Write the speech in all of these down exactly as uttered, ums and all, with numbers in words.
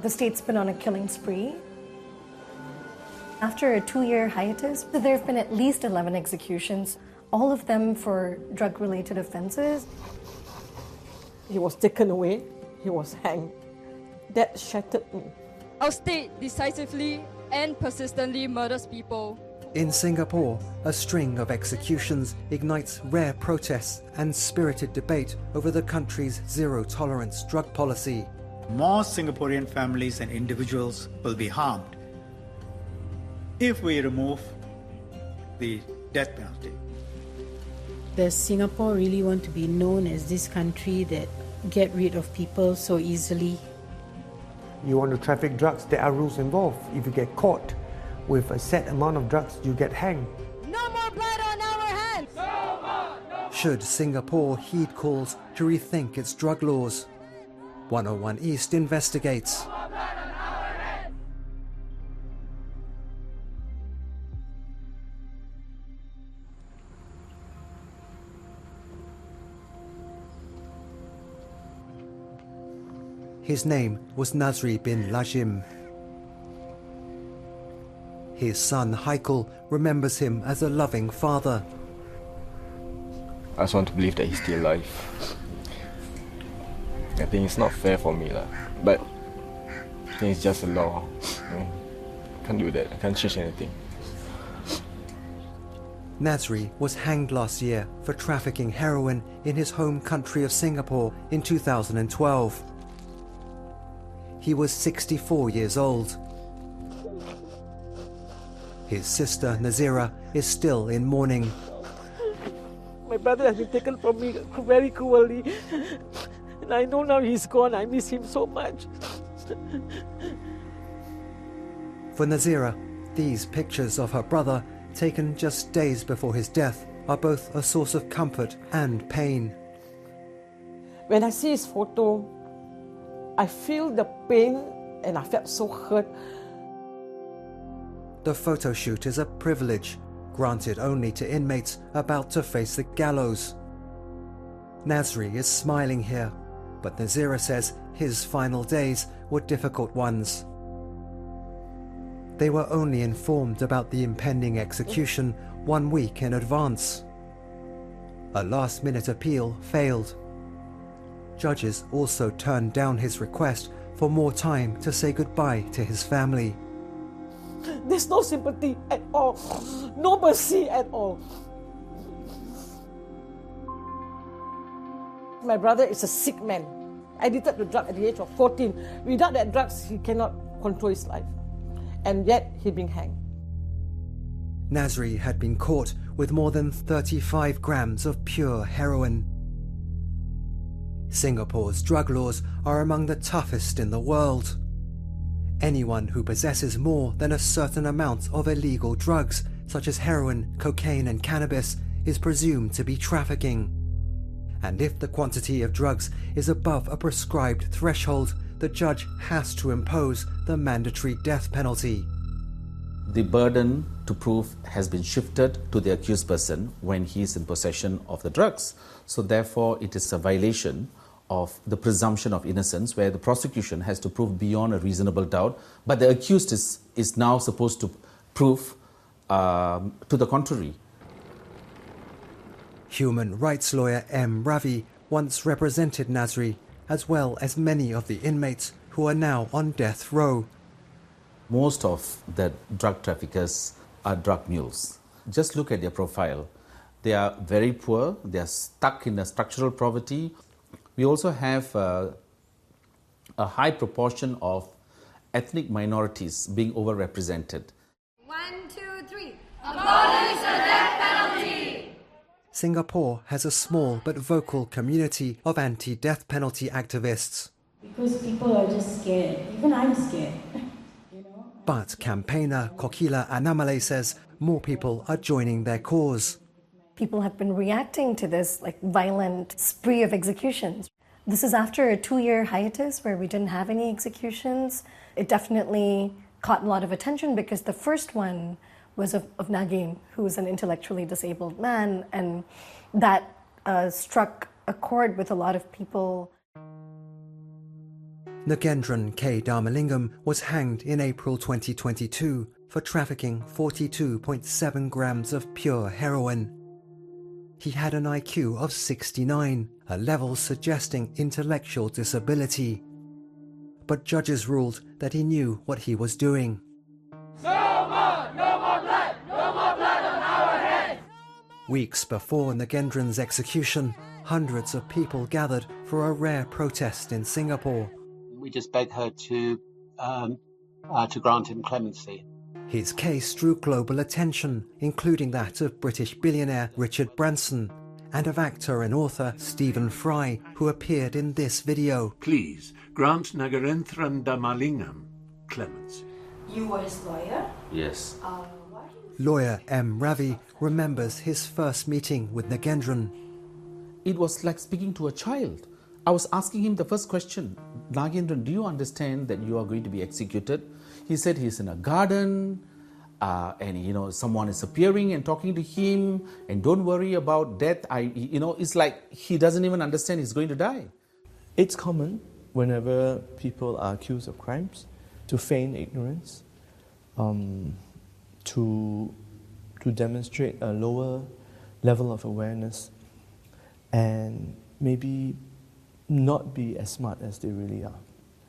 the state's been on a killing spree. After a two-year hiatus, there have been at least eleven executions, all of them for drug-related offenses. He was taken away, he was hanged. That shattered me. Our state decisively and persistently murders people. In Singapore, a string of executions ignites rare protests and spirited debate over the country's zero-tolerance drug policy. More Singaporean families and individuals will be harmed if we remove the death penalty. Does Singapore really want to be known as this country that get rid of people so easily? You want to traffic drugs, there are rules involved. If you get caught with a set amount of drugs, you get hanged. No more blood on our hands! No more, no. Should Singapore heed calls to rethink its drug laws? one oh one East investigates. No more blood on our hands! His name was Nazri bin Lajim. His son Haikal remembers him as a loving father. I just want to believe that he's still alive. I think it's not fair for me, lah. But I think it's just a law. You know, I can't do that. I can't change anything. Nazri was hanged last year for trafficking heroin in his home country of Singapore in two thousand twelve. He was sixty-four years old. His sister Nazira is still in mourning. My brother has been taken from me very cruelly. And I know now he's gone. I miss him so much. For Nazira, these pictures of her brother, taken just days before his death, are both a source of comfort and pain. When I see his photo, I feel the pain and I felt so hurt. The photo shoot is a privilege, granted only to inmates about to face the gallows. Nazri is smiling here, but Nazira says his final days were difficult ones. They were only informed about the impending execution one week in advance. A last-minute appeal failed. Judges also turned down his request for more time to say goodbye to his family. There's no sympathy at all, no mercy at all. My brother is a sick man, addicted to drugs at the age of fourteen. Without that drugs, he cannot control his life. And yet, he's being hanged. Nazri had been caught with more than thirty-five grams of pure heroin. Singapore's drug laws are among the toughest in the world. Anyone who possesses more than a certain amount of illegal drugs, such as heroin, cocaine and cannabis, is presumed to be trafficking. And if the quantity of drugs is above a prescribed threshold, the judge has to impose the mandatory death penalty. The burden to prove has been shifted to the accused person when he is in possession of the drugs. So therefore, it is a violation of the presumption of innocence, where the prosecution has to prove beyond a reasonable doubt, but the accused is, is now supposed to prove um, to the contrary. Human rights lawyer M. Ravi once represented Nazri, as well as many of the inmates who are now on death row. Most of the drug traffickers are drug mules. Just look at their profile. They are very poor, they are stuck in a structural poverty. We also have uh, a high proportion of ethnic minorities being overrepresented. One, two, three. Abolish the death penalty! Singapore has a small but vocal community of anti-death penalty activists. Because people are just scared. Even I'm scared. You know? But campaigner Kokila Anamale says more people are joining their cause. People have been reacting to this like violent spree of executions. This is after a two-year hiatus where we didn't have any executions. It definitely caught a lot of attention because the first one was of, of Nagin, who was an intellectually disabled man, and that uh, struck a chord with a lot of people. Nagendran K. Dharmalingam was hanged in April twenty twenty-two for trafficking forty-two point seven grams of pure heroin. He had an I Q of sixty-nine, a level suggesting intellectual disability. But judges ruled that he knew what he was doing. No more! No more blood! No more blood on our hands! Weeks before Nagendran's execution, hundreds of people gathered for a rare protest in Singapore. We just begged her to, um, uh, to grant him clemency. His case drew global attention, including that of British billionaire Richard Branson and of actor and author Stephen Fry, who appeared in this video. Please grant Nagendran Dharmalingam clemency. You were his lawyer? Yes. Uh, Lawyer M. Ravi remembers his first meeting with Nagendran. It was like speaking to a child. I was asking him the first question, Nagendran, do you understand that you are going to be executed? He said he's in a garden, uh, and you know someone is appearing and talking to him, and don't worry about death. I, you know, it's like he doesn't even understand he's going to die. It's common whenever people are accused of crimes to feign ignorance, um, to to demonstrate a lower level of awareness, and maybe not be as smart as they really are.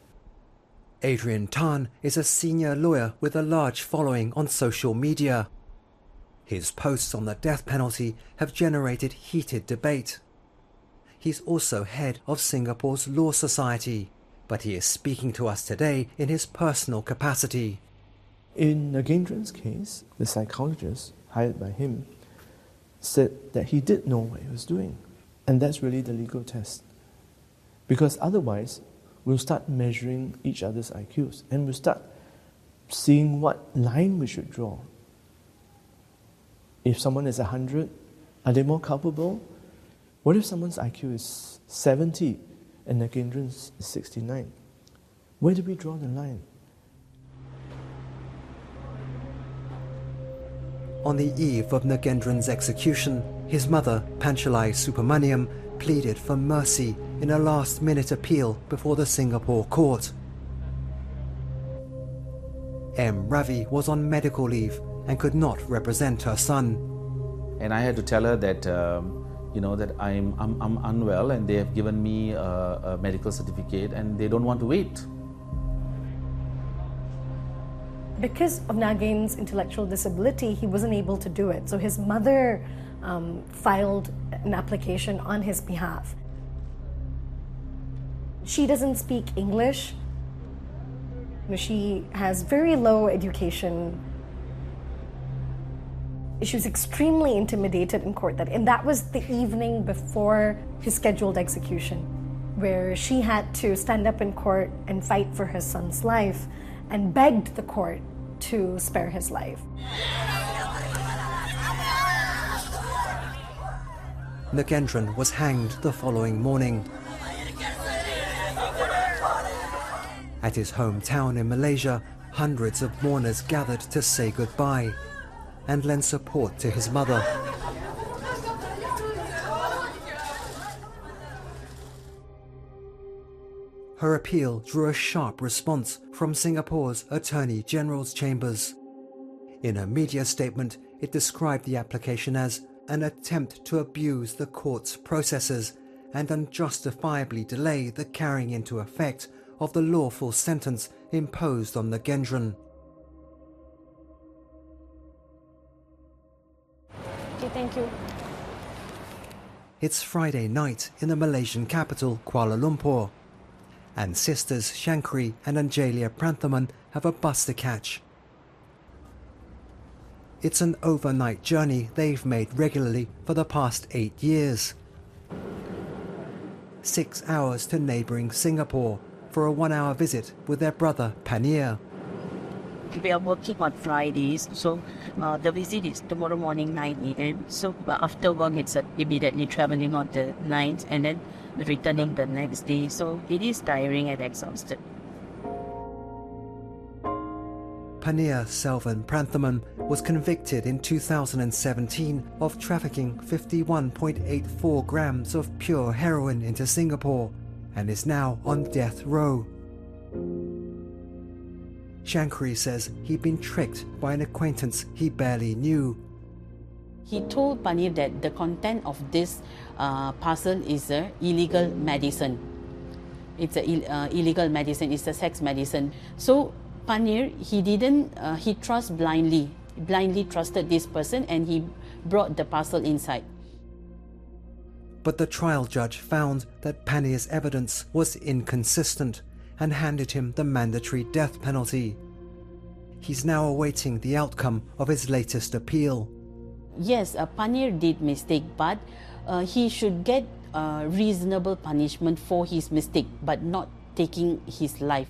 Adrian Tan is a senior lawyer with a large following on social media. His posts on the death penalty have generated heated debate. He's also head of Singapore's Law Society, but he is speaking to us today in his personal capacity. In Nagendran's case, the psychologist hired by him said that he did know what he was doing, and that's really the legal test. Because otherwise, we'll start measuring each other's I Qs and we'll start seeing what line we should draw. If someone is one hundred, are they more culpable? What if someone's I Q is seventy and Nagendran's is sixty-nine? Where do we draw the line? On the eve of Nagendran's execution, his mother, Panchalai Supramaniam, pleaded for mercy in a last-minute appeal before the Singapore court. M. Ravi was on medical leave and could not represent her son. And I had to tell her that, um, you know, that I'm, I'm, I'm unwell and they have given me a, a medical certificate and they don't want to wait. Because of Nagen's intellectual disability, he wasn't able to do it. So his mother um, filed an application on his behalf. She doesn't speak English. She has very low education. She was extremely intimidated in court, that, and that was the evening before his scheduled execution, where she had to stand up in court and fight for her son's life and begged the court to spare his life. Nagendran was hanged the following morning. At his hometown in Malaysia, hundreds of mourners gathered to say goodbye and lend support to his mother. Her appeal drew a sharp response from Singapore's Attorney General's chambers. In a media statement, it described the application as an attempt to abuse the court's processes and unjustifiably delay the carrying into effect of the lawful sentence imposed on Nagendran. Okay, thank you. It's Friday night in the Malaysian capital, Kuala Lumpur, and sisters Shankri and Angelia Pranthaman have a bus to catch. It's an overnight journey they've made regularly for the past eight years. Six hours to neighbouring Singapore for a one-hour visit with their brother Pania. We are working on Fridays, so uh, the visit is tomorrow morning nine a m So uh, after work, it's uh, immediately traveling on the ninth and then returning the next day. So it is tiring and exhausted. Pania Selvan Pranthaman was convicted in two thousand seventeen of trafficking fifty-one point eight four grams of pure heroin into Singapore and is now on death row. Shankri says he'd been tricked by an acquaintance he barely knew. He told Panir that the content of this uh, parcel is a illegal medicine. It's a Ill, uh, illegal medicine, it's a sex medicine. So Panir, he didn't, uh, he trust blindly, blindly trusted this person, and he brought the parcel inside. But the trial judge found that Panir's evidence was inconsistent and handed him the mandatory death penalty. He's now awaiting the outcome of his latest appeal. Yes, uh, Panir did mistake, but uh, he should get uh, reasonable punishment for his mistake, but not taking his life.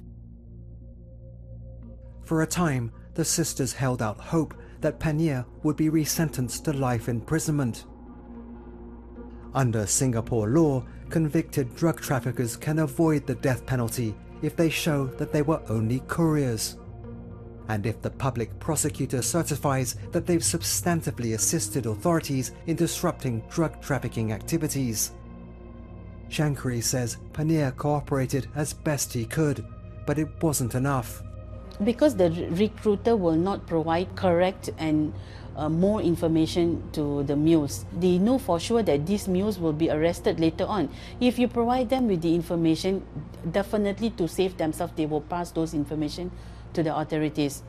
For a time, the sisters held out hope that Panir would be resentenced to life imprisonment. Under Singapore law, convicted drug traffickers can avoid the death penalty if they show that they were only couriers, and if the public prosecutor certifies that they've substantively assisted authorities in disrupting drug trafficking activities. Shankri says Panir cooperated as best he could, but it wasn't enough. Because the recruiter will not provide correct and uh, more information to the mules. They know for sure that these mules will be arrested later on. If you provide them with the information, definitely to save themselves, they will pass those information to the authorities.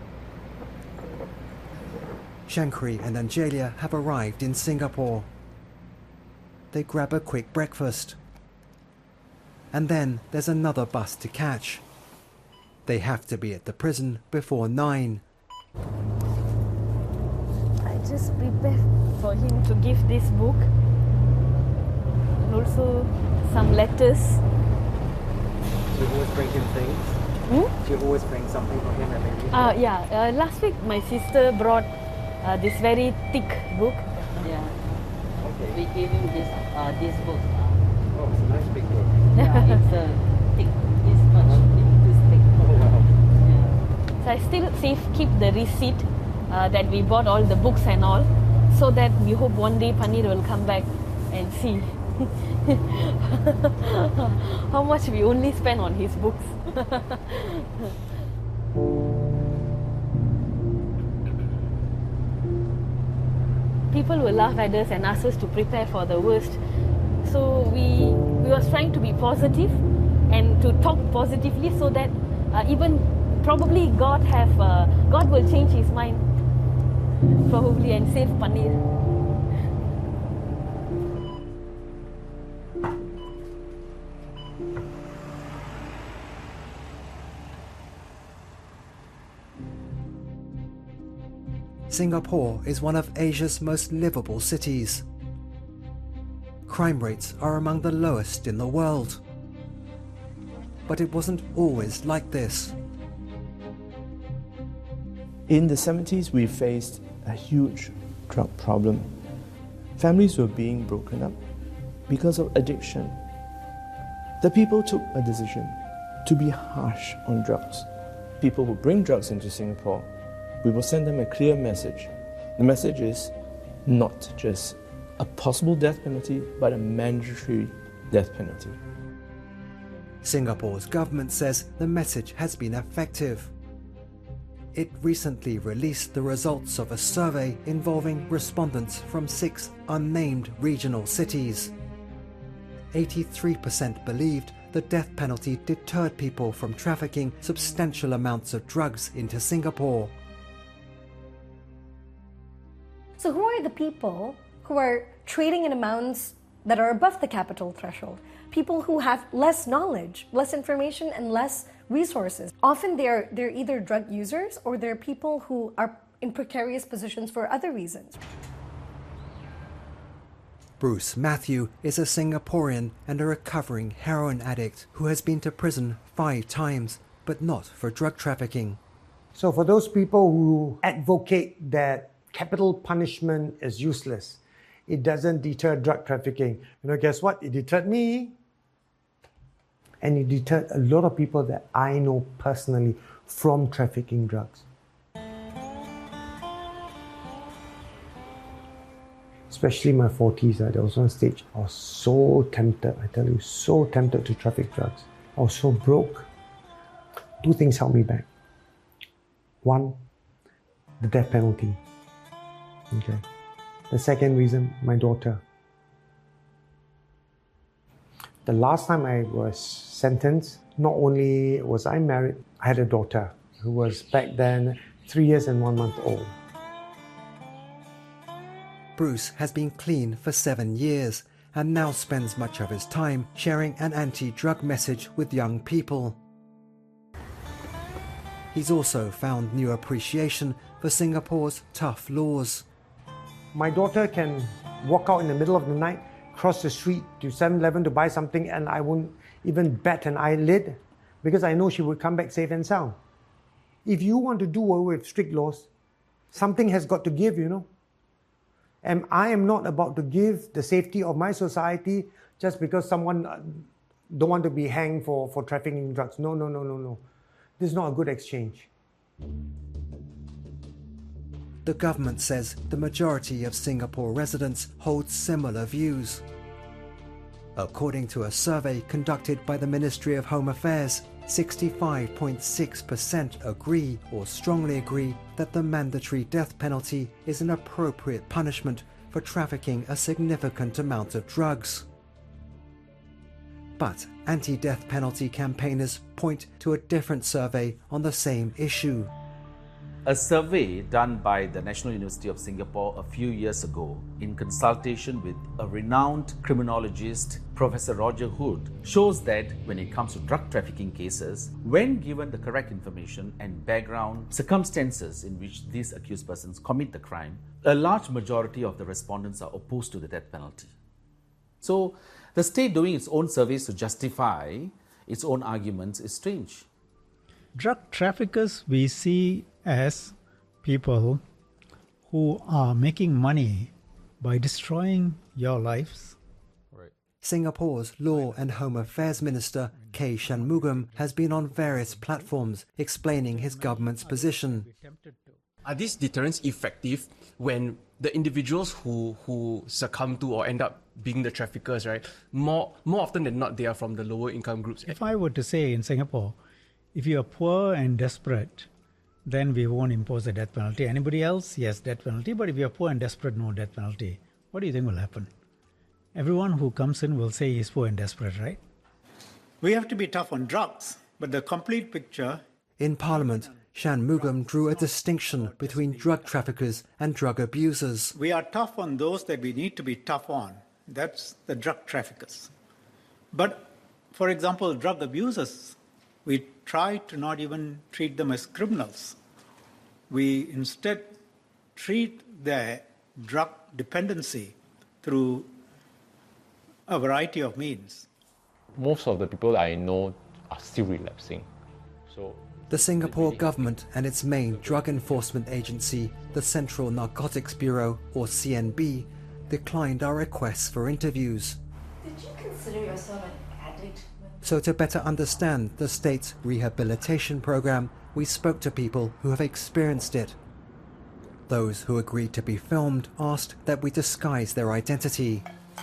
Shankri and Angelia have arrived in Singapore. They grab a quick breakfast. And then there's another bus to catch. They have to be at the prison before nine. I just prepared for him to give this book and also some letters. Do you always bring him things? Hmm? Do you always bring something for him every week? Uh, yeah, uh, last week my sister brought uh, this very thick book. Yeah. Okay. We gave him this uh, this book. Oh, it's a nice big book. Yeah, it's a thick, this much, this thick. Oh wow. Yeah. So I still save, keep the receipt uh, that we bought all the books and all, so that we hope one day Panir will come back and see how much we only spend on his books. People will laugh at us and ask us to prepare for the worst. So we we was trying to be positive and to talk positively, so that uh, even probably God have uh, God will change his mind probably and save Panir. Singapore is one of Asia's most livable cities. Crime rates are among the lowest in the world. But it wasn't always like this. In the seventies, we faced a huge drug problem. Families were being broken up because of addiction. The people took a decision to be harsh on drugs. People who bring drugs into Singapore, we will send them a clear message. The message is not just a possible death penalty, but a mandatory death penalty. Singapore's government says the message has been effective. It recently released the results of a survey involving respondents from six unnamed regional cities. eighty-three percent believed the death penalty deterred people from trafficking substantial amounts of drugs into Singapore. So who are the people who are trading in amounts that are above the capital threshold? People who have less knowledge, less information, and less resources. Often they're, they're either drug users or they're people who are in precarious positions for other reasons. Bruce Matthew is a Singaporean and a recovering heroin addict who has been to prison five times, but not for drug trafficking. So for those people who advocate that capital punishment is useless, it doesn't deter drug trafficking, you know, guess what? It deterred me. And it deterred a lot of people that I know personally from trafficking drugs. Especially in my forties, uh, there was one stage I was so tempted, I tell you, so tempted to traffic drugs. I was so broke. Two things held me back. One, the death penalty. Okay. The second reason, my daughter. The last time I was sentenced, not only was I married, I had a daughter who was back then three years and one month old. Bruce has been clean for seven years and now spends much of his time sharing an anti-drug message with young people. He's also found new appreciation for Singapore's tough laws. My daughter can walk out in the middle of the night, cross the street to seven eleven to buy something, and I won't even bat an eyelid because I know she would come back safe and sound. If you want to do away with strict laws, something has got to give, you know. And I am not about to give the safety of my society just because someone don't want to be hanged for, for trafficking drugs. No, no, no, no, no. This is not a good exchange. The government says the majority of Singapore residents hold similar views. According to a survey conducted by the Ministry of Home Affairs, sixty-five point six percent agree or strongly agree that the mandatory death penalty is an appropriate punishment for trafficking a significant amount of drugs. But anti-death penalty campaigners point to a different survey on the same issue. A survey done by the National University of Singapore a few years ago in consultation with a renowned criminologist, Professor Roger Hood, shows that when it comes to drug trafficking cases, when given the correct information and background circumstances in which these accused persons commit the crime, a large majority of the respondents are opposed to the death penalty. So, the state doing its own surveys to justify its own arguments is strange. Drug traffickers we see as people who are making money by destroying your lives. Right. Singapore's Law and Home Affairs Minister K. Shanmugam has been on various platforms explaining his government's position. Are these deterrents effective when the individuals who, who succumb to or end up being the traffickers, right, more, more often than not, they are from the lower income groups? If I were to say in Singapore, if you are poor and desperate, then we won't impose a death penalty. Anybody else? Yes, death penalty. But if you are poor and desperate, no death penalty. What do you think will happen? Everyone who comes in will say he's poor and desperate, right? We have to be tough on drugs, but the complete picture... In Parliament, Shanmugam drew a distinction between drug traffickers and drug abusers. We are tough on those that we need to be tough on. That's the drug traffickers. But, for example, drug abusers, we try to not even treat them as criminals. We instead treat their drug dependency through a variety of means. Most of the people I know are still relapsing. So the Singapore government and its main drug enforcement agency, the Central Narcotics Bureau, or C N B, declined our requests for interviews. Did you consider yourself an addict? So to better understand the state's rehabilitation program, we spoke to people who have experienced it. Those who agreed to be filmed asked that we disguise their identity.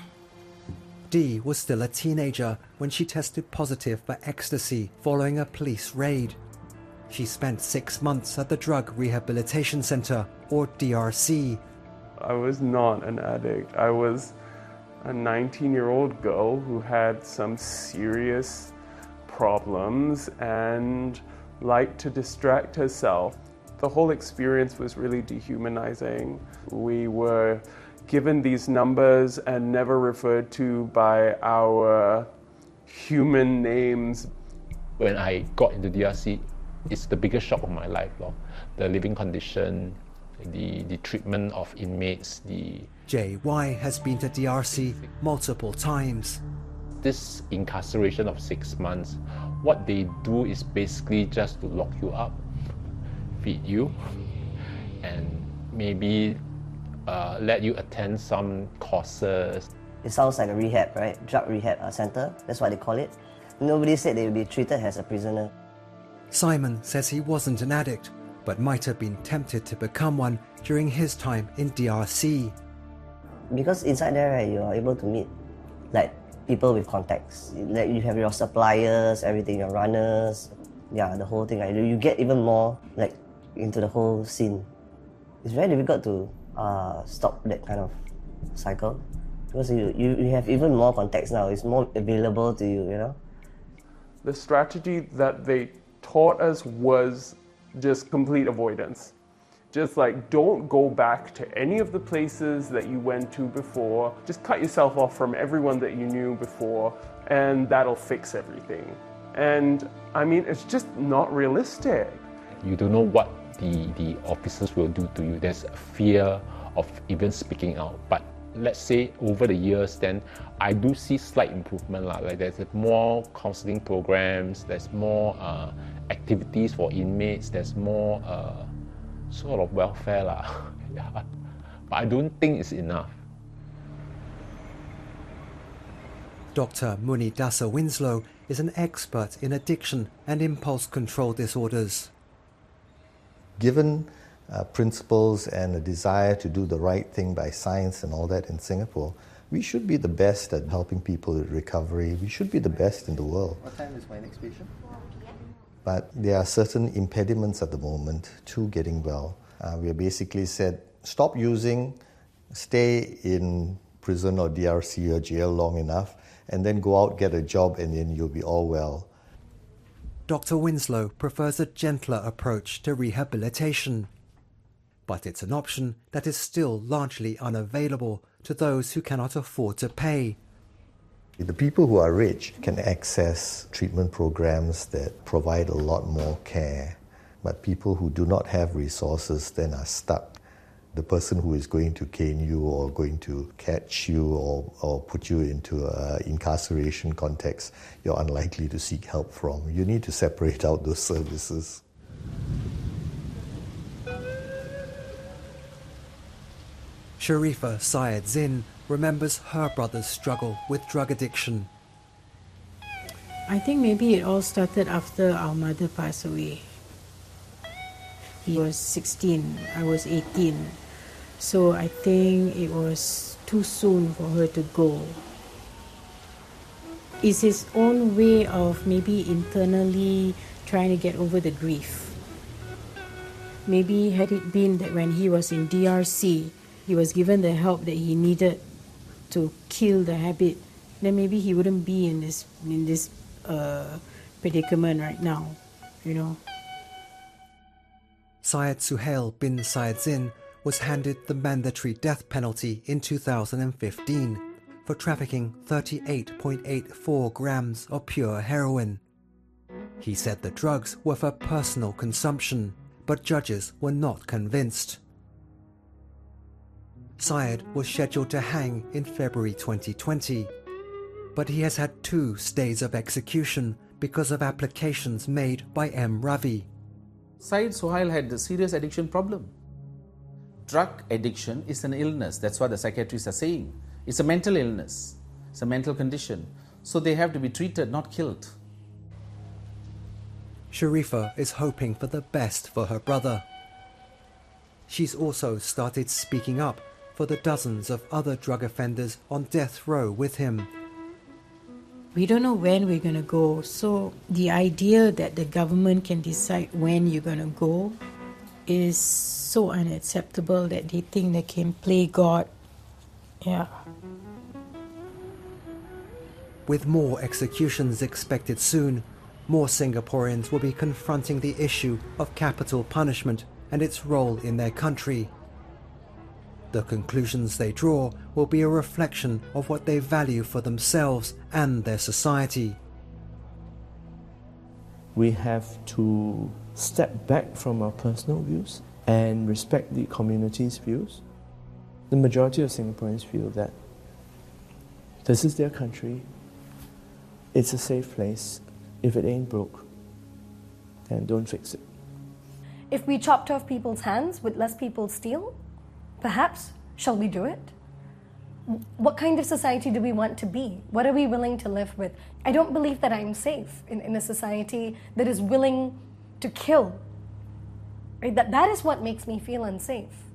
Dee was still a teenager when she tested positive for ecstasy following a police raid. She spent six months at the Drug Rehabilitation Centre, or D R C. I was not an addict. I was a nineteen-year-old girl who had some serious problems and liked to distract herself. The whole experience was really dehumanizing. We were given these numbers and never referred to by our human names. When I got into D R C, it's the biggest shock of my life. Lor. The living condition, the, the treatment of inmates, the... J Y has been to D R C multiple times. This incarceration of six months, what they do is basically just to lock you up, feed you, and maybe uh, let you attend some courses. It sounds like a rehab, right? Drug rehab uh, center, that's what they call it. Nobody said they would be treated as a prisoner. Simon says he wasn't an addict, but might have been tempted to become one during his time in D R C. Because inside there, right, you are able to meet like people with contacts. Like you have your suppliers, everything, your runners. yeah, the whole thing, right? You get even more like into the whole scene. It's very difficult to uh, stop that kind of cycle because you, you, you have even more context now. It's more available to you, you know? The strategy that they taught us was just complete avoidance. Just like, don't go back to any of the places that you went to before. Just cut yourself off from everyone that you knew before, and that'll fix everything. And I mean, it's just not realistic. You don't know what the, the officers will do to you. There's a fear of even speaking out. But let's say over the years, then I do see slight improvement. Lah. Like there's more counseling programs, there's more uh, activities for inmates, there's more uh, sort of welfare. Lah. Yeah. But I don't think it's enough. Doctor Munidasa Winslow is an expert in addiction and impulse control disorders. Given uh, principles and a desire to do the right thing by science and all that in Singapore, we should be the best at helping people with recovery. We should be the best in the world. What time is my next patient? But there are certain impediments at the moment to getting well. Uh, we have basically said, stop using, stay in prison or D R C or jail long enough, and then go out, get a job, and then you'll be all well. Doctor Winslow prefers a gentler approach to rehabilitation, but it's an option that is still largely unavailable to those who cannot afford to pay. The people who are rich can access treatment programs that provide a lot more care, but people who do not have resources then are stuck. The person who is going to cane you or going to catch you or, or put you into an incarceration context, you're unlikely to seek help from. You need to separate out those services. Sharifa Syed Zin remembers her brother's struggle with drug addiction. I think maybe it all started after our mother passed away. He was sixteen, I was eighteen. So I think it was too soon for her to go. It's his own way of maybe internally trying to get over the grief. Maybe had it been that when he was in D R C, he was given the help that he needed to kill the habit, then maybe he wouldn't be in this in this uh, predicament right now, you know. Syed Suhail bin Syed Zin was handed the mandatory death penalty in two thousand fifteen for trafficking thirty-eight point eight four grams of pure heroin. He said the drugs were for personal consumption, but judges were not convinced. Syed was scheduled to hang in February twenty twenty, but he has had two stays of execution because of applications made by M. Ravi. Syed Suhail had a serious addiction problem. Drug addiction is an illness, that's what the psychiatrists are saying. It's a mental illness, it's a mental condition. So they have to be treated, not killed. Sharifa is hoping for the best for her brother. She's also started speaking up for the dozens of other drug offenders on death row with him. We don't know when we're going to go, so the idea that the government can decide when you're going to go is so unacceptable that they think they can play God. Yeah. With more executions expected soon, more Singaporeans will be confronting the issue of capital punishment and its role in their country. The conclusions they draw will be a reflection of what they value for themselves and their society. We have to step back from our personal views and respect the community's views. The majority of Singaporeans feel that this is their country, it's a safe place. If it ain't broke, then don't fix it. If we chopped off people's hands, would less people steal? Perhaps. Shall we do it? What kind of society do we want to be? What are we willing to live with? I don't believe that I'm safe in, in a society that is willing to kill. Right? That, that is what makes me feel unsafe.